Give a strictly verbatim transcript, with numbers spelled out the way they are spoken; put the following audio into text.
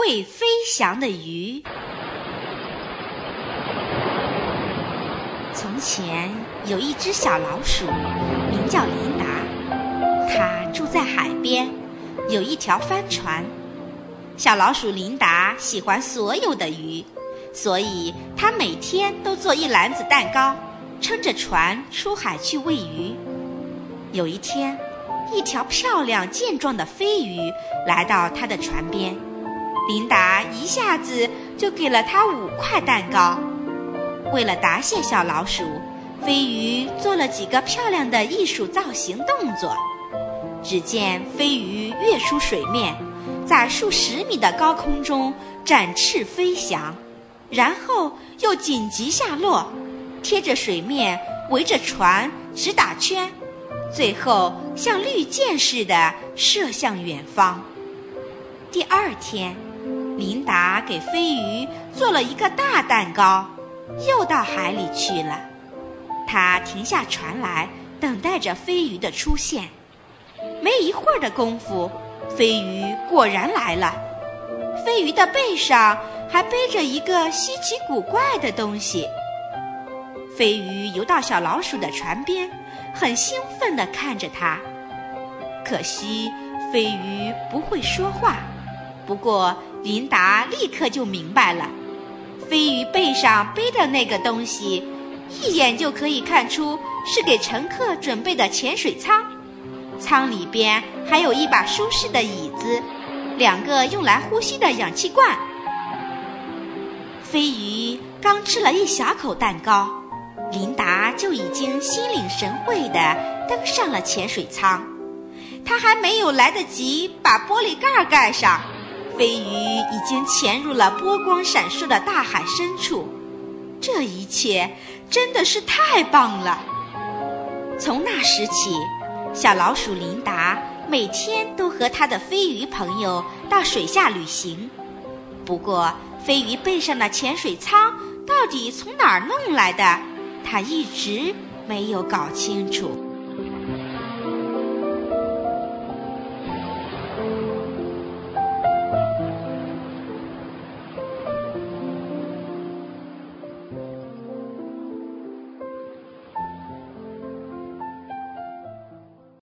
会飞翔的鱼。从前有一只小老鼠，名叫琳达，它住在海边，有一条帆船。小老鼠琳达喜欢所有的鱼，所以它每天都做一篮子蛋糕，撑着船出海去喂鱼。有一天，一条漂亮健壮的飞鱼来到它的船边，琳达一下子就给了它五块蛋糕。为了答谢小老鼠，飞鱼做了几个漂亮的艺术造型动作。只见飞鱼跃出水面，在数十米的高空中展翅飞翔，然后又紧急下落，贴着水面围着船直打圈，最后像绿箭似的射向远方。第二天，琳达给飞鱼做了一个大蛋糕，又到海里去了。她停下船来，等待着飞鱼的出现。没一会儿的功夫，飞鱼果然来了。飞鱼的背上还背着一个稀奇古怪的东西。飞鱼游到小老鼠的船边，很兴奋地看着它。可惜飞鱼不会说话，不过琳达立刻就明白了，飞鱼背上背的那个东西，一眼就可以看出是给乘客准备的潜水舱。舱里边还有一把舒适的椅子，两个用来呼吸的氧气罐。飞鱼刚吃了一小口蛋糕，琳达就已经心领神会地登上了潜水舱。她还没有来得及把玻璃盖盖上，飞鱼已经潜入了波光闪烁的大海深处。这一切真的是太棒了！从那时起，小老鼠琳达每天都和她的飞鱼朋友到水下旅行。不过飞鱼背上的潜水舱到底从哪儿弄来的，她一直没有搞清楚。